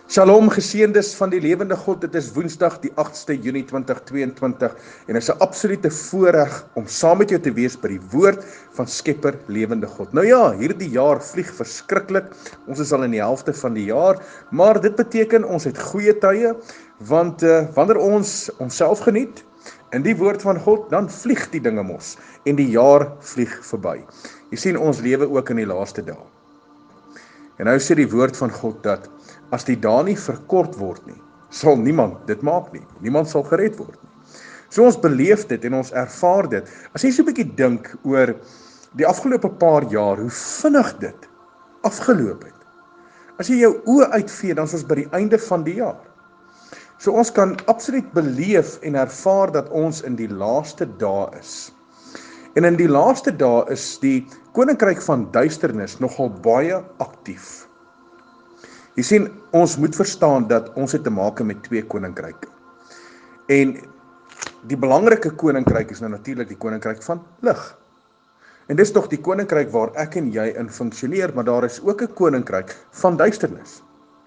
Shalom geseëndes van die lewende God, dit is Woensdag die 8ste Junie 2022 en dit is 'n absolute voorreg om saam met jou te wees by die woord van Skepper lewende God. Nou ja, hierdie jaar vlieg verskriklik, ons is al in die helfte van die jaar, maar dit beteken ons het goeie tye, want wanneer ons onsself geniet in die woord van God, dan vlieg die dinge mos en die jaar vlieg verby. Jy sien, ons lewe ook in die laaste dae. En nou sê die woord van God dat as die dae nie verkort word nie, sal niemand dit maak nie. Niemand sal gered word nie. So ons beleef dit en ons ervaar dit. As jy so 'n bietjie dink oor die afgelope paar jaar, hoe vinnig dit afgeloop het. As jy jou oë uitvee, dan is ons by die einde van die jaar. So ons kan absoluut beleef en ervaar dat ons in die laaste dae is. En in die laaste dae is die koninkryk van duisternis nogal baie aktief. Jy sien, ons moet verstaan dat ons het te maak met twee koninkryke. En die belangrike koninkryk is nou natuurlik die koninkryk van lig. En dis tog die koninkryk waar ek en jy in funksioneer, maar daar is ook 'n koninkryk van duisternis.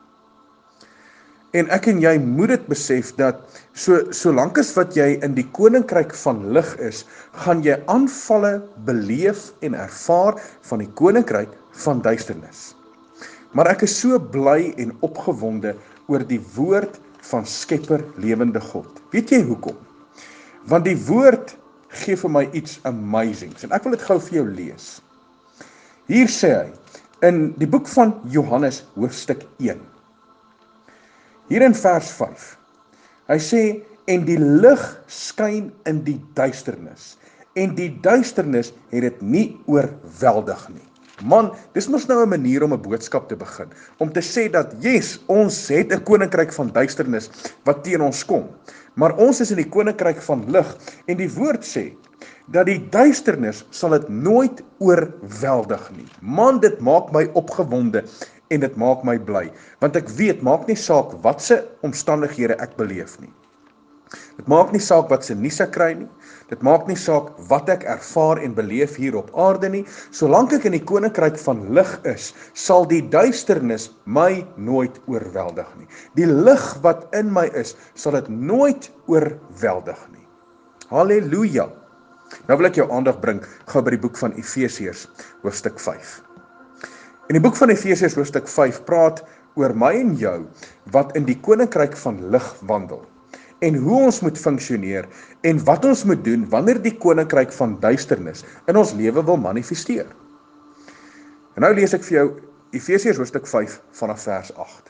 En ek en jy moet dit besef dat solank as wat jy in die koninkryk van lig is, gaan jy aanvalle beleef en ervaar van die koninkryk van duisternis. Maar ek is so bly en opgewonde oor die woord van Skepper lewende God. Weet jy hoekom? Want die woord gee vir my iets amazings en ek wil dit gou vir jou lees. Hier sê hy in die boek van Johannes hoofstuk 1. Hier in vers 5. Hy sê en die lig skyn in die duisternis en die duisternis het dit nie oorweldig nie. Man, dis mos nou 'n manier om 'n boodskap te begin, om te sê dat yes, ons het 'n koninkryk van duisternis wat teen ons kom, maar ons is in die koninkryk van lig en die woord sê dat die duisternis sal dit nooit oorweldig nie. Man, dit maak my opgewonde en dit maak my bly, want ek weet, maak nie saak watse omstandighede ek beleef nie. Dit maak nie saak wat se nuus ek kry nie. Dit maak nie saak wat ek ervaar en beleef hier op aarde nie. Solank ek in die koninkryk van lig is, sal die duisternis my nooit oorweldig nie. Die lig wat in my is, sal dit nooit oorweldig nie. Halleluja. Nou wil ek jou aandag bring gou by die boek van Efesiërs hoofstuk 5. In die boek van Efesiërs hoofstuk 5 praat oor my en jou wat in die koninkryk van lig wandel. En hoe ons moet funksioneer en wat ons moet doen wanneer die koninkryk van duisternis in ons lewe wil manifesteer. En nou lees ek vir jou Efesiërs hoofstuk 5 vanaf vers 8.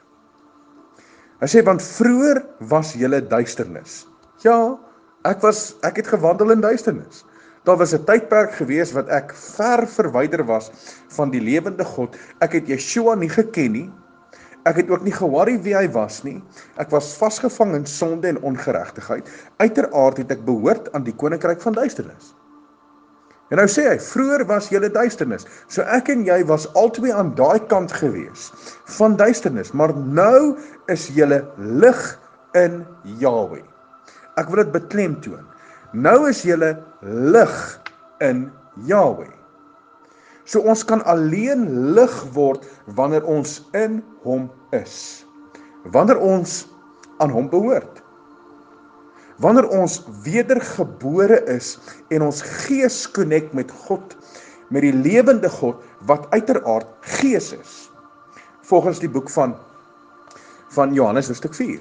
Hy sê, want vroeër was julle duisternis. Ja, ek het gewandel in duisternis. Daar was 'n tydperk gewees wat ek ver verwyder was van die lewende God. Ek het Yeshua nie geken nie. Ek het ook nie geworry wie hy was nie. Ek was vasgevang in sonde en ongeregtigheid. Uiteraard het ek behoort aan die koninkryk van duisternis. En nou sê hy, vroeër was julle duisternis. So ek en jy was albei aan daai kant gewees van duisternis, maar nou is julle lig in Jahweh. Ek wil dit beklemtoon. Nou is julle lig in Jahweh. So ons kan alleen lig word wanneer ons in hom is. Wanneer ons aan hom behoort. Wanneer ons wedergebore is en ons gees connect met God, met die lewende God wat uiteraard gees is. Volgens die boek van Johannes hoofstuk 4.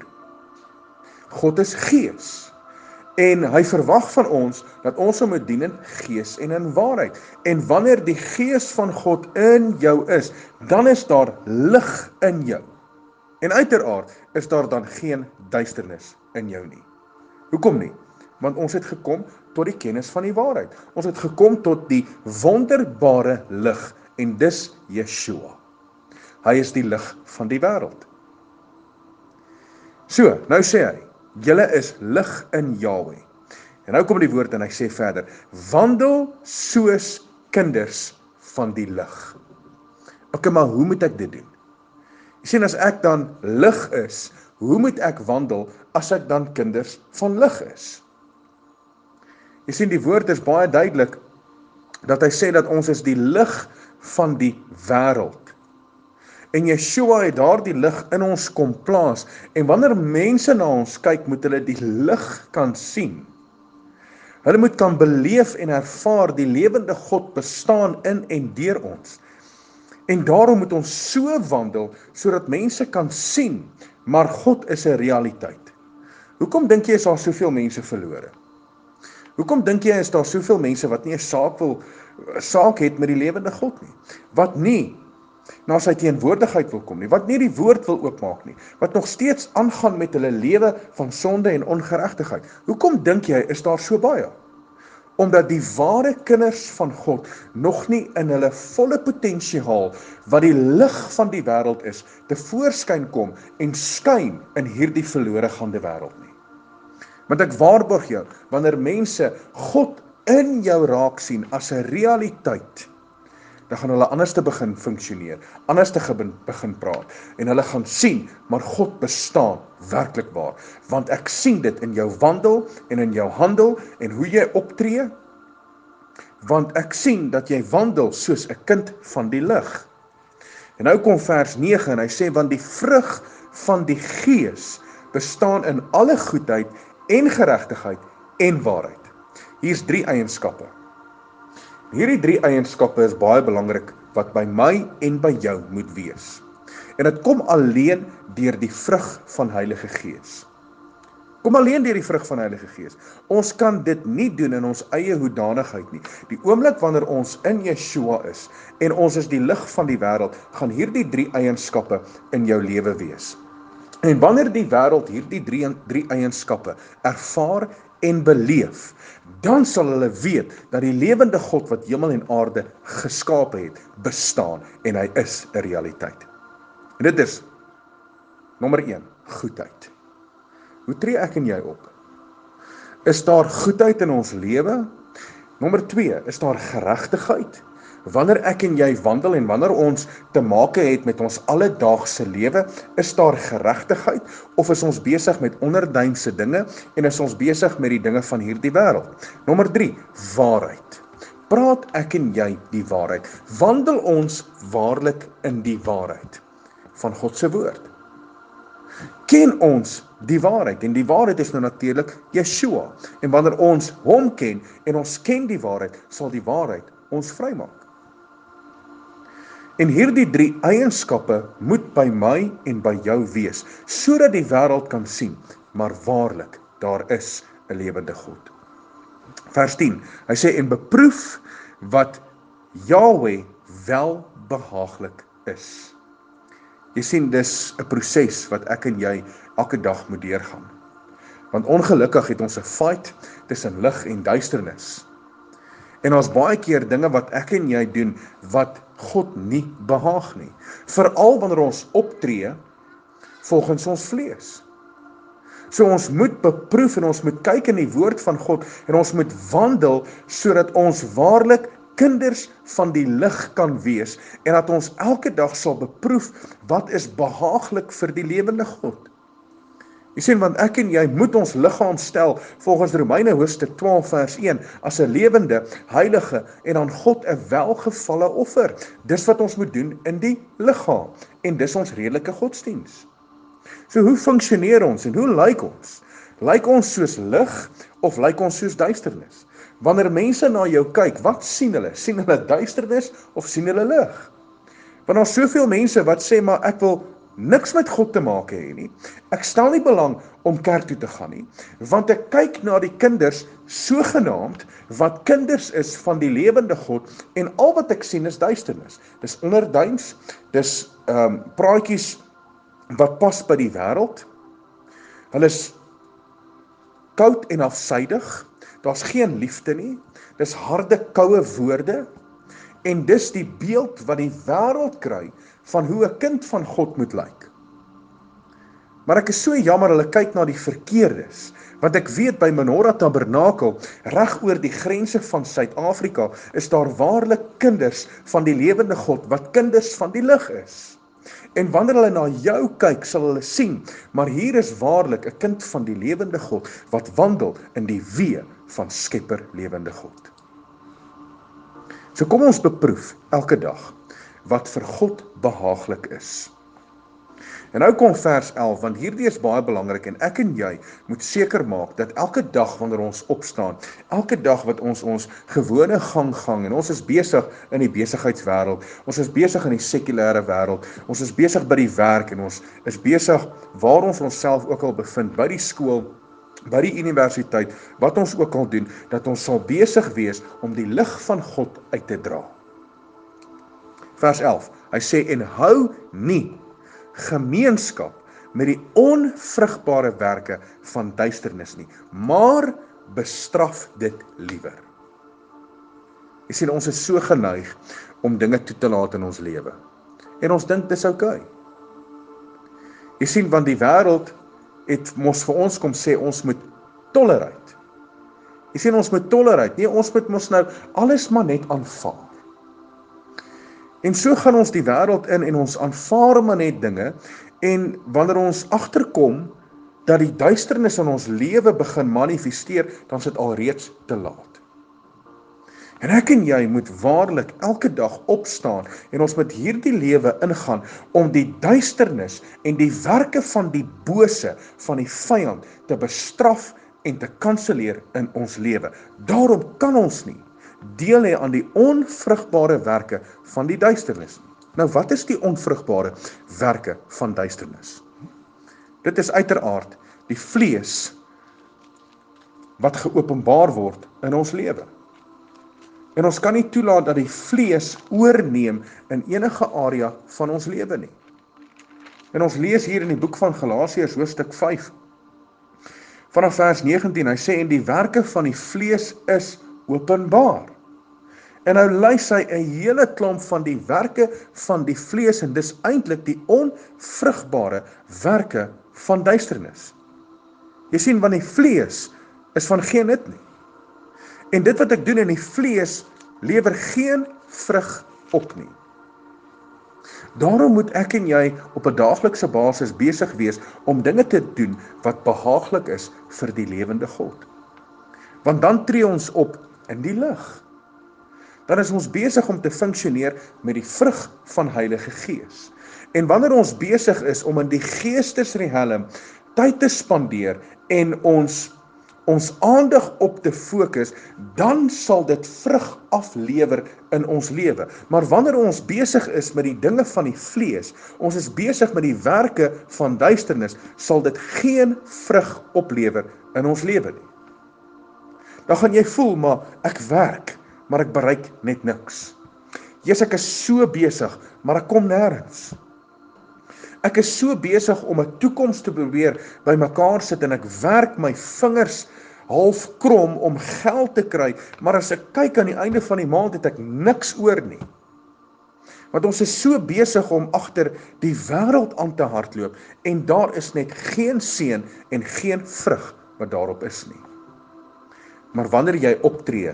God is gees. En hy verwag van ons dat ons hom moet dien in gees en in waarheid. En wanneer die gees van God in jou is, dan is daar lig in jou. En uiteraard is daar dan geen duisternis in jou nie. Hoekom nie? Want ons het gekom tot die kennis van die waarheid. Ons het gekom tot die wonderbare lig en dis Yeshua. Hy is die lig van die wêreld. So, nou sê hy, julle is lig in Jahweh. En nou kom die woord en hy sê verder, wandel soos kinders van die lig. Ok, maar hoe moet ek dit doen? Jy sien, as ek dan lig is, hoe moet ek wandel as ek dan kinders van lig is? Jy sien, die woord is baie duidelik, dat hy sê dat ons is die lig van die wêreld. En Yeshua het daardie lig in ons kom plaas. En wanneer mense na ons kyk, moet hulle die lig kan sien. Hulle moet kan beleef en ervaar die lewende God bestaan in en deur ons. En daarom moet ons so wandel, sodat mense kan sien, maar God is 'n realiteit. Hoekom dink jy is daar soveel mense verlore? Hoekom dink jy is daar soveel mense wat nie 'n saak het met die lewende God nie? Wat nie na sy teenwoordigheid wil kom nie, wat nie die woord wil oopmaak nie, wat nog steeds aangaan met hulle lewe van sonde en ongeregtigheid. Hoekom dink jy is daar so baie? Omdat die ware kinders van God nog nie in hulle volle potensiaal, wat die lig van die wêreld is, tevoorskyn kom en skyn in hierdie verlore gaande wêreld nie. Want ek waarborg jou, wanneer mense God in jou raak sien as 'n realiteit, dan gaan hulle anders te begin funksioneer, anders te begin praat, en hulle gaan sien, maar God bestaan werklik waar, want ek sien dit in jou wandel, en in jou handel, en hoe jy optree, want ek sien dat jy wandel soos 'n kind van die lig. En nou kom vers 9, en hy sê, want die vrug van die Gees bestaan in alle goedheid, en geregtigheid, en waarheid. Hier's 3 eienskappe. Hierdie 3 eienskappe is baie belangrik wat by my en by jou moet wees. En dit kom alleen deur die vrug van Heilige Gees. Kom alleen deur die vrug van Heilige Gees. Ons kan dit nie doen in ons eie hoedanigheid nie. Die oomblik wanneer ons in Yeshua is en ons is die lig van die wêreld, gaan hierdie 3 eienskappe in jou lewe wees. En wanneer die wêreld hierdie 3 eienskappe ervaar en beleef, dan sal hulle weet dat die lewende God wat hemel en aarde geskape het, bestaan en hy is 'n realiteit. En dit is nommer 1, goedheid. Hoe tree ek en jy op? Is daar goedheid in ons lewe? Nommer 2, is daar geregtigheid? Wanneer ek en jy wandel en wanneer ons te make het met ons alledaagse lewe, is daar geregtigheid of is ons besig met onderduinse dinge en is ons besig met die dinge van hierdie wêreld? Nommer 3, waarheid. Praat ek en jy die waarheid? Wandel ons waarlik in die waarheid van God se woord? Ken ons die waarheid? En die waarheid is nou natuurlik Yeshua. En wanneer ons hom ken en ons ken die waarheid, sal die waarheid ons vrymaak. En hierdie 3 eienskappe moet by my en by jou wees, sodat die wêreld kan sien, maar waarlik, daar is 'n lewende God. Vers 10, hy sê, en beproef wat Yahweh wel behaaglik is. Jy sien, dis 'n proses wat ek en jy elke dag moet deurgaan. Want ongelukkig het ons 'n fight tussen lig en duisternis. En ons baie keer dinge wat ek en jy doen, wat God nie behaag nie. Veral wanneer ons optree, volgens ons vlees. So ons moet beproef en ons moet kyk in die woord van God, en ons moet wandel, sodat ons waarlik kinders van die lig kan wees, en dat ons elke dag sal beproef, wat is behaaglik vir die lewende God. Jy sien, want ek en jy moet ons liggaam stel volgens Romeine hoofstuk 12 vers 1 as 'n lewende, heilige en aan God 'n welgevalle offer. Dis wat ons moet doen in die liggaam en dis ons redelike godsdiens. So hoe funksioneer ons en hoe lyk ons? Lyk ons soos lig of lyk ons soos duisternis? Wanneer mense na jou kyk, wat sien hulle? Sien hulle duisternis of sien hulle lig? Want daar's soveel mense wat sê, maar ek wil niks met God te maak hê nie. Ek stel nie belang om kerk toe te gaan nie, want ek kyk na die kinders sogenaamd wat kinders is van die lewende God en al wat ek sien is duisternis. Dis onderduins, dis praatjies wat pas by die wêreld. Hulle is koud en afsydig. Daar's geen liefde nie. Dis harde, koue woorde. En dis die beeld wat die wêreld kry van hoe 'n kind van God moet lyk. Maar ek is so jammer, hulle kyk na die verkeerdes, want ek weet by Menorah Tabernakel, reg oor die grense van Suid-Afrika, is daar waarlik kinders van die lewende God, wat kinders van die lig is. En wanneer hulle na jou kyk, sal hulle sien, maar hier is waarlik 'n kind van die lewende God, wat wandel in die weë van Skepper lewende God. So kom ons beproef elke dag, wat vir God behaaglik is. En nou kom vers 11, want hierdie is baie belangrik en ek en jy moet seker maak dat elke dag wanneer ons opstaan, elke dag wat ons gewone gang en ons is besig in die besigheidswêreld, ons is besig in die sekulêre wêreld, ons is besig by die werk en ons is besig waar ons onsself ook al bevind, by die skool, by die universiteit, wat ons ook al doen, dat ons sal besig wees om die lig van God uit te dra. Vers 11, hy sê, en hou nie gemeenskap met die onvrugbare werke van duisternis nie, maar bestraf dit liewer. Jy sien, ons is so geneig om dinge toe te laat in ons lewe. En ons dink dis oukei. Jy sien, want die wêreld het mos vir ons kom sê, ons moet tolerate. Jy sien, ons moet tolerate. Nee, ons moet mos nou alles maar net aanvaar. En so gaan ons die wêreld in en ons aanvaar maar net dinge, en wanneer ons agterkom dat die duisternis in ons lewe begin manifesteer, dan is dit alreeds te laat. En ek en jy moet waarlik elke dag opstaan en ons moet hierdie lewe ingaan om die duisternis en die werke van die bose, van die vyand, te bestraf en te kanselleer in ons lewe. Daarom kan ons nie deel hê aan die onvrugbare werke van die duisternis. Nou, wat is die onvrugbare werke van duisternis? Dit is uiteraard die vlees wat geopenbaar word in ons lewe. En ons kan nie toelaat dat die vlees oorneem in enige area van ons lewe nie. En ons lees hier in die boek van Galasiërs hoofstuk 5, vanaf vers 19, hy sê, en die werke van die vlees is openbaar. En nou lys hy 'n hele klomp van die werke van die vlees, en dis eintlik die onvrugbare werke van duisternis. Jy sien, want die vlees is van geen nut nie. En dit wat ek doen in die vlees, lewer geen vrug op nie. Daarom moet ek en jy op 'n daaglikse basis besig wees om dinge te doen wat behaaglik is vir die lewende God. Want dan tree ons op in die lig. Dan is ons besig om te funksioneer met die vrug van Heilige Gees. En wanneer ons besig is om in die geestesriem tyd te spandeer en ons aandag op te fokus, dan sal dit vrug aflewer in ons lewe. Maar wanneer ons besig is met die dinge van die vlees, ons is besig met die werke van duisternis, sal dit geen vrug oplewer in ons lewe nie. Dan gaan jy voel, maar ek werk, maar ek bereik net niks. Jesus, ek is so besig, maar ek kom nêrens. Ek is so besig om 'n toekoms te probeer by mekaar sit en ek werk my vingers half krom om geld te kry, maar as ek kyk aan die einde van die maand het ek niks oor nie. Want ons is so besig om agter die wêreld aan te hardloop en daar is net geen seën en geen vrug wat daarop is nie. Maar wanneer jy optree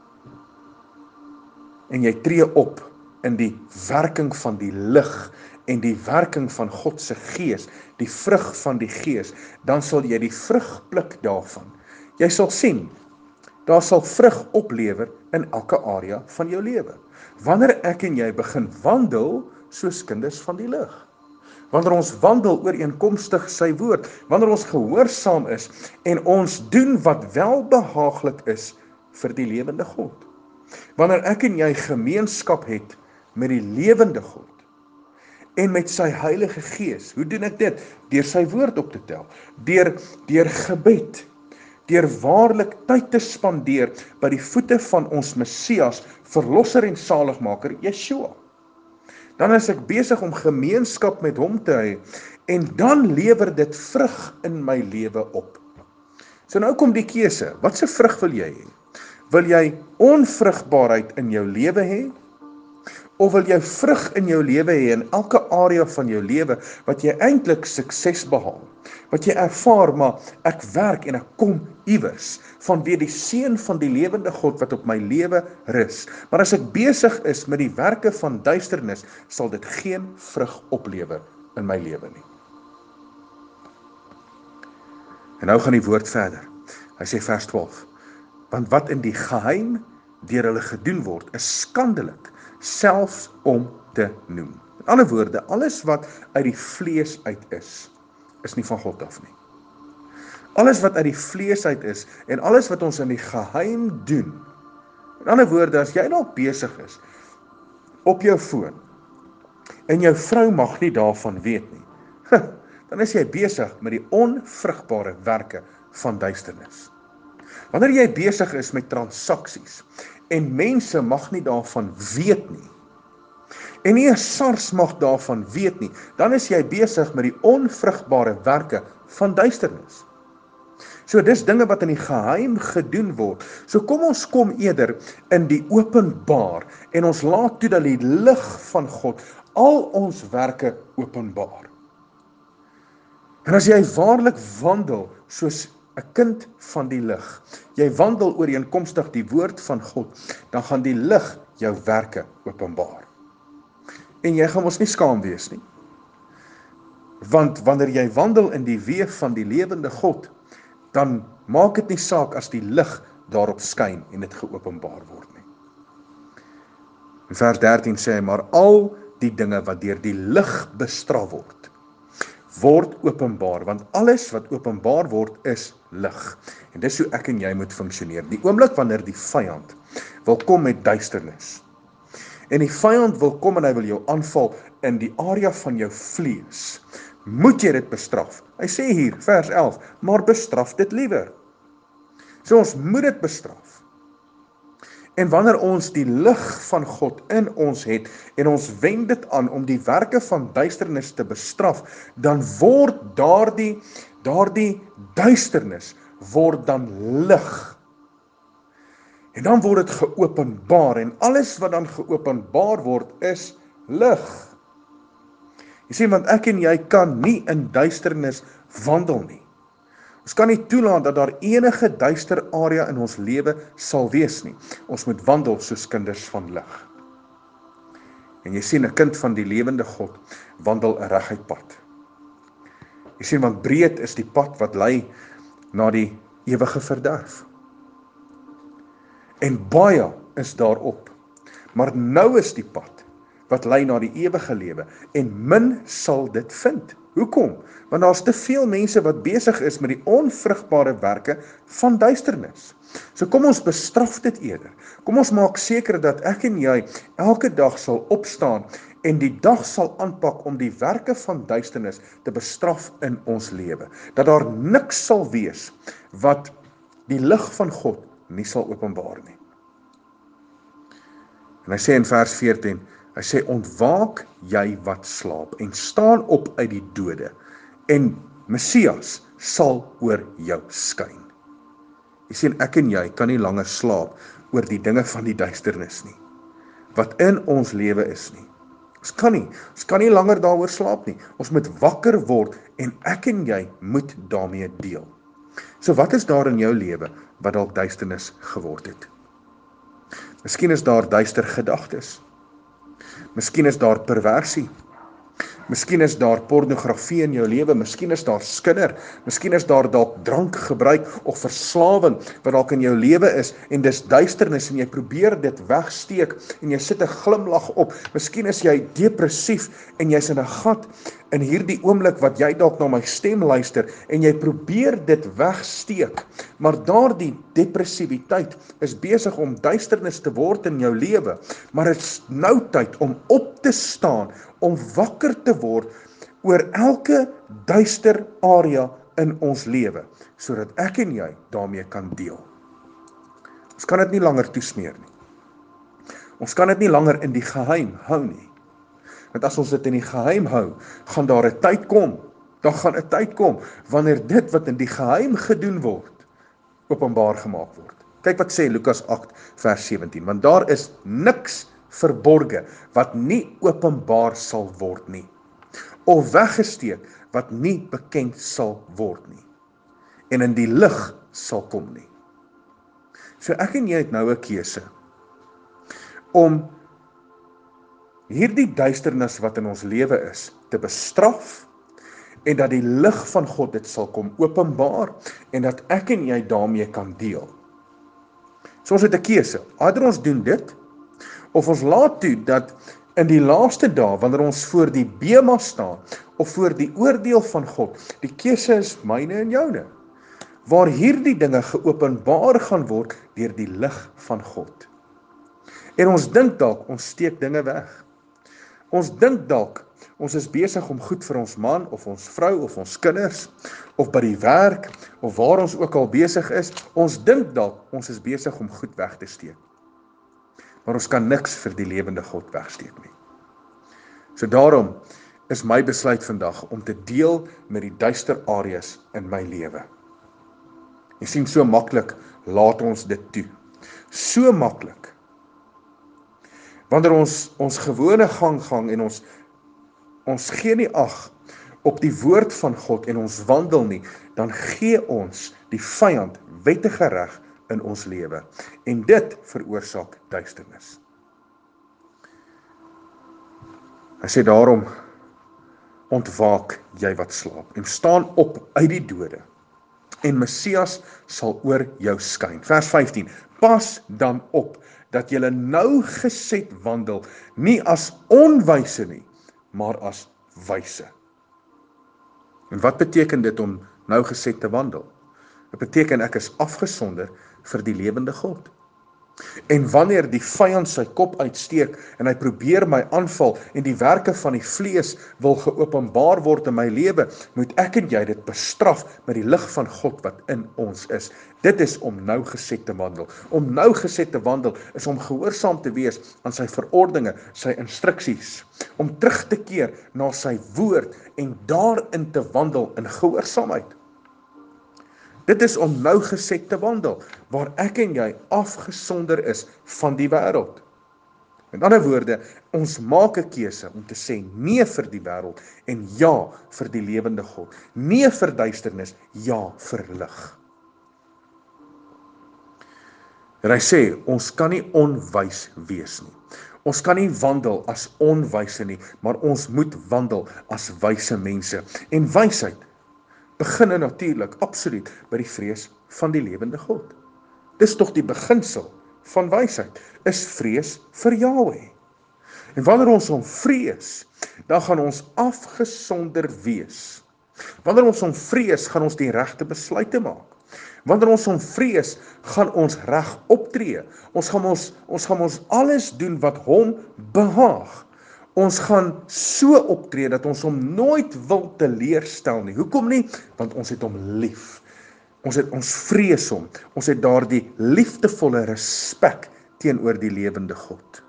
en jy tree op in die werking van die lig en die werking van God se Gees, die vrug van die Gees, dan sal jy die vrug pluk daarvan. Jy sal sien, daar sal vrug oplewer in elke area van jou lewe. Wanneer ek en jy begin wandel soos kinders van die lig. Wanneer ons wandel ooreenkomstig sy woord, wanneer ons gehoorsaam is en ons doen wat welbehaaglik is vir die lewende God. Wanneer ek en jy gemeenskap het met die lewende God en met sy Heilige Gees, hoe doen ek dit? Deur sy woord op te tel, deur gebed, deur waarlik tyd te spandeer by die voete van ons Messias, verlosser en saligmaker, Yeshua. Dan is ek besig om gemeenskap met hom te hê en dan lewer dit vrug in my lewe op. So nou kom die keuse, wat se vrug wil jy hê? Wil jy onvrugbaarheid in jou lewe hê? Of wil jy vrug in jou lewe hê in elke area van jou lewe wat jy eintlik sukses behaal? Wat jy ervaar, maar ek werk en ek kom iewers vanweë die seën van die lewende God wat op my lewe rus. Maar as ek besig is met die werke van duisternis, sal dit geen vrug oplewer in my lewe nie. En nou gaan die woord verder. Hy sê vers 12. Want wat in die geheim deur hulle gedoen word, is skandelik selfs om te noem. In ander woorde, alles wat uit die vlees uit is nie van God af nie. Alles wat uit die vlees uit is, en alles wat ons in die geheim doen, in ander woorde, as jy dalk besig is, op jou foon, en jou vrou mag nie daarvan weet nie, dan is jy besig met die onvrugbare werke van duisternis. Wanneer jy besig is met transaksies, en mense mag nie daarvan weet nie, en nie 'n SARS mag daarvan weet nie, dan is jy besig met die onvrugbare werke van duisternis. So dis dinge wat in die geheim gedoen word. So kom ons kom eerder in die openbaar, en ons laat toe dat die lig van God al ons werke openbaar. En as jy waarlik wandel soos 'n kind van die lig, jy wandel ooreenkomstig die woord van God, dan gaan die lig jou werke openbaar. En jy gaan mos nie skaam wees nie. Want wanneer jy wandel in die weë van die lewende God, dan maak dit nie saak as die lig daarop skyn en dit geopenbaar word nie. In vers 13 sê hy, maar al die dinge wat deur die lig bestraf word openbaar, want alles wat openbaar word is lig. En dis hoe ek en jy moet funksioneer. Die oomblik wanneer die vyand wil kom met duisternis, en die vyand wil kom en hy wil jou aanval in die area van jou vlees, moet jy dit bestraf. Hy sê hier, vers 11, maar bestraf dit liewer. So ons moet dit bestraf. En wanneer ons die lig van God in ons het, en ons wend dit aan om die werke van duisternis te bestraf, dan word daardie duisternis, word dan lig. En dan word dit geopenbaar, en alles wat dan geopenbaar word, is lig. Jy sien, want ek en jy kan nie in duisternis wandel nie. Ons kan nie toelaat dat daar enige duister area in ons lewe sal wees nie. Ons moet wandel soos kinders van lig. En jy sien, 'n kind van die lewende God wandel 'n reguit pad. Jy sien, want breed is die pad wat lei na die ewige verderf. En baie is daarop, maar nou is die pad wat lei na die ewige lewe, en min sal dit vind. Hoekom? Want daar's te veel mense wat besig is met die onvrugbare werke van duisternis. So kom ons bestraf dit eerder. Kom ons maak seker dat ek en jy elke dag sal opstaan en die dag sal aanpak om die werke van duisternis te bestraf in ons lewe. Dat daar niks sal wees wat die lig van God nie sal openbaar nie. En hy sê in vers 14, hy sê, ontwaak jy wat slaap en staan op uit die dode, en Messias sal oor jou skyn. Jy sien, ek en jy kan nie langer slaap oor die dinge van die duisternis nie, wat in ons lewe is nie. Ons kan nie langer daaroor slaap nie. Ons moet wakker word, en ek en jy moet daarmee deel. So wat is daar in jou lewe wat dalk duisternis geword het? Miskien is daar duister gedagtes. Miskien is daar perversie. Miskien is daar pornografie in jou lewe, miskien is daar skinder, miskien is daar dalk drankgebruik of verslawing wat dalk in jou lewe is, en dis duisternis en jy probeer dit wegsteek en jy sit 'n glimlag op. Miskien is jy depressief en jy's in 'n gat in hierdie oomblik wat jy dalk na my stem luister en jy probeer dit wegsteek, maar daardie depressiwiteit is besig om duisternis te word in jou lewe, maar dit is nou tyd om op te staan, om wakker te word oor elke duister area in ons lewe, sodat ek en jy daarmee kan deel. Ons kan dit nie langer toesmeer nie. Ons kan dit nie langer in die geheim hou nie. Want as ons dit in die geheim hou, gaan daar 'n tyd kom, wanneer dit wat in die geheim gedoen word, openbaar gemaak word. Kyk wat sê Lukas 8 vers 17, want daar is niks verborge wat nie openbaar sal word nie, of weggesteek wat nie bekend sal word nie, en in die lig sal kom nie. So ek en jy het nou 'n keuse, om hierdie duisternis wat in ons lewe is, te bestraf, en dat die lig van God dit sal kom openbaar, en dat ek en jy daarmee kan deel. So ons het 'n keuse, either ons doen dit, Of ons laat toe dat in die laaste dae, wanneer ons voor die bema staan, of voor die oordeel van God, die keuse is myne en joune, waar hierdie dinge geopenbaar gaan word deur die lig van God. En ons dink dalk, ons steek dinge weg. Ons dink dalk, ons is besig om goed vir ons man, of ons vrou, of ons kinders, of by die werk, of waar ons ook al besig is, ons dink dalk, ons is besig om goed weg te steek. Maar ons kan niks vir die lewende God wegsteek nie. So daarom is my besluit vandag om te deel met die duister areas in my lewe. Jy sien, so maklik laat ons dit toe. So maklik. Wanneer ons gewone gang en ons gee nie ag op die woord van God en ons wandel nie, dan gee ons die vyand wettige reg in ons lewe. En dit veroorsaak duisternis. Hy sê daarom, ontwaak jy wat slaap en staan op uit die dode en Messias sal oor jou skyn. Vers 15, pas dan op dat julle nougeset wandel, nie as onwyse nie, maar as wyse. En wat beteken dit om nougeset te wandel? Dit beteken ek is afgesonder vir die lewende God. En wanneer die vyand sy kop uitsteek en hy probeer my aanval en die werke van die vlees wil geopenbaar word in my lewe, moet ek en jy dit bestraf met die lig van God wat in ons is. Dit is om nougeset te wandel. Om nougeset te wandel is om gehoorsaam te wees aan sy verordeninge, sy instruksies, om terug te keer na sy woord en daarin te wandel in gehoorsaamheid. Dit is om nougeset te wandel, waar ek en jy afgesonder is van die wêreld. Met ander woorde, ons maak 'n keuse om te sê nee vir die wêreld en ja vir die lewende God. Nee vir duisternis, ja vir lig. En hy sê, ons kan nie onwys wees nie. Ons kan nie wandel as onwyse nie, maar ons moet wandel as wyse mense. En wysheid beginne natuurlik, absoluut, by die vrees van die lewende God. Dis tog die beginsel van wysheid, is vrees vir Jahweh. En wanneer ons hom vrees, dan gaan ons afgesonder wees. Wanneer ons hom vrees, gaan ons die regte besluite maak. Wanneer ons hom vrees, gaan ons reg optree. Ons gaan ons alles doen wat hom behaag. Ons gaan so optree dat ons hom nooit wil teleurstel nie. Hoekom nie? Want ons het hom lief. Ons vrees hom. Ons het daardie liefdevolle respek teenoor die lewende God.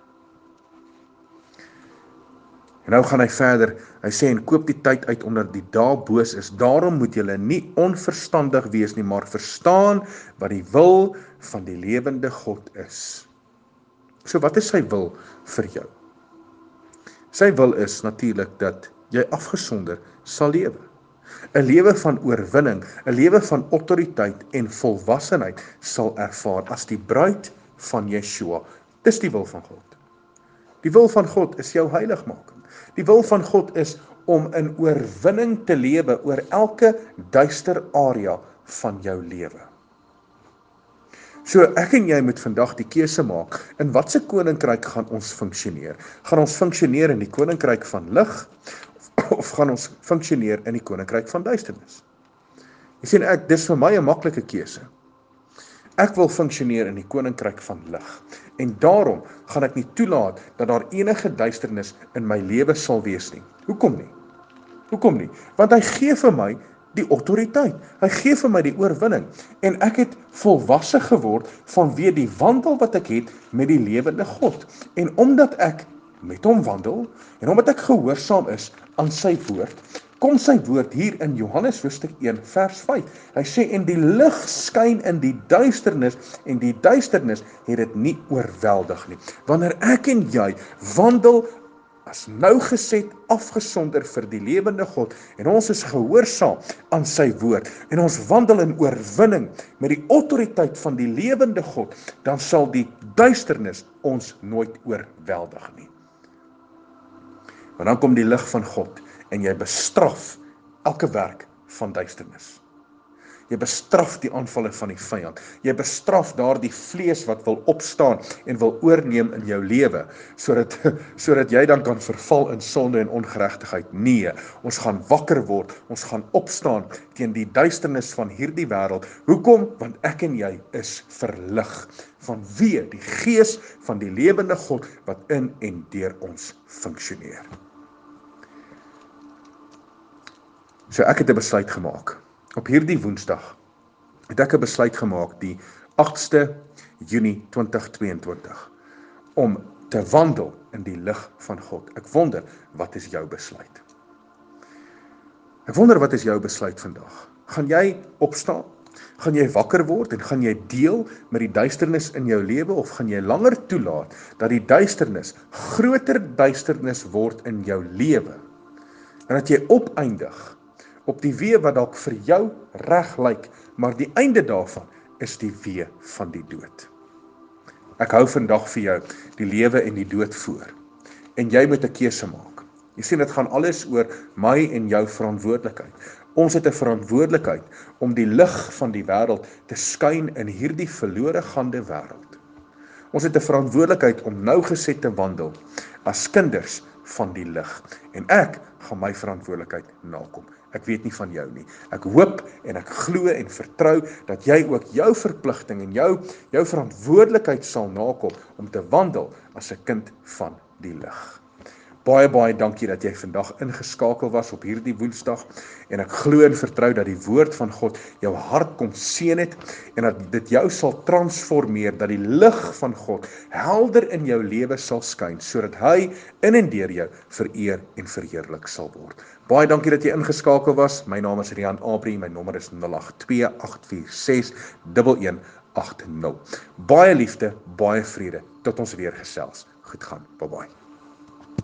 En nou gaan hy verder. Hy sê, en koop die tyd uit omdat die dag boos is. Daarom moet julle nie onverstandig wees nie, maar verstaan wat die wil van die lewende God is. So wat is sy wil vir jou? Sy wil is natuurlik dat jy afgesonder sal lewe. 'n Lewe van oorwinning, 'n lewe van autoriteit en volwassenheid sal ervaar as die bruid van Yeshua. Dis die wil van God. Die wil van God is jou heiligmaking. Die wil van God is om in oorwinning te lewe oor elke duister area van jou lewe. So ek en jy moet vandag die keuse maak, in watse koninkryk gaan ons funksioneer? Gaan ons funksioneer in die koninkryk van lig, of gaan ons funksioneer in die koninkryk van duisternis? Jy sien, dis vir my 'n maklike keuse. Ek wil funksioneer in die koninkryk van lig, en daarom gaan ek nie toelaat dat daar enige duisternis in my lewe sal wees nie. Hoekom nie? Hoekom nie? Want hy gee vir my die autoriteit. Hy gee vir my die oorwinning. En ek het volwasse geword vanweë die wandel wat ek het met die lewende God. En omdat ek met hom wandel, en omdat ek gehoorsaam is aan sy woord, kom sy woord hier in Johannes hoofstuk 1 vers 5. Hy sê, en die lig skyn in die duisternis, en die duisternis het dit nie oorweldig nie. Wanneer ek en jy wandel as nougeset, afgesonder vir die lewende God, en ons is gehoorsaam aan sy woord, en ons wandel in oorwinning met die autoriteit van die lewende God, dan sal die duisternis ons nooit oorweldig nie. Want dan kom die lig van God, en jy bestraf elke werk van duisternis. Jy bestraf die aanvalle van die vyand. Jy bestraf daardie vlees wat wil opstaan en wil oorneem in jou lewe, sodat jy dan kan verval in sonde en ongeregtigheid. Nee, ons gaan wakker word, ons gaan opstaan teen die duisternis van hierdie wêreld. Hoekom? Want ek en jy is verlig. Vanweë die gees van die lewende God wat in en deur ons funksioneer. So ek het 'n besluit gemaak. Op hierdie Woensdag het ek 'n besluit gemaak, die 8ste Junie 2022, om te wandel in die lig van God. Ek wonder, wat is jou besluit? Ek wonder, wat is jou besluit vandag? Gaan jy opstaan? Gaan jy wakker word en gaan jy deel met die duisternis in jou lewe, of gaan jy langer toelaat dat die duisternis groter duisternis word in jou lewe, en dat jy opeindig op die weë wat dalk vir jou reg lyk, maar die einde daarvan is die weë van die dood. Ek hou vandag vir jou die lewe en die dood voor, en jy moet 'n keuse maak. Jy sien, dit gaan alles oor my en jou verantwoordelikheid. Ons het 'n verantwoordelikheid om die lig van die wêreld te skyn in hierdie verlore gaande wêreld. Ons het 'n verantwoordelikheid om nougeset te wandel as kinders van die lig, en ek gaan my verantwoordelikheid nakom. Ek weet nie van jou nie. Ek hoop en ek glo en vertrou dat jy ook jou verpligting en jou verantwoordelikheid sal nakom om te wandel as 'n kind van die lig. Baie dankie dat jy vandag ingeskakel was op hierdie Woensdag, en ek glo en vertrou dat die woord van God jou hart kom seën het, en dat dit jou sal transformeer, dat die lig van God helder in jou lewe sal skyn, sodat hy in en deur jou vereer en verheerlik sal word. Baie dankie dat jy ingeskakel was. My naam is Rian Abri, my nommer is 082-846-1180. Baie liefde, baie vrede, tot ons weer gesels. Goed gaan, bye bye.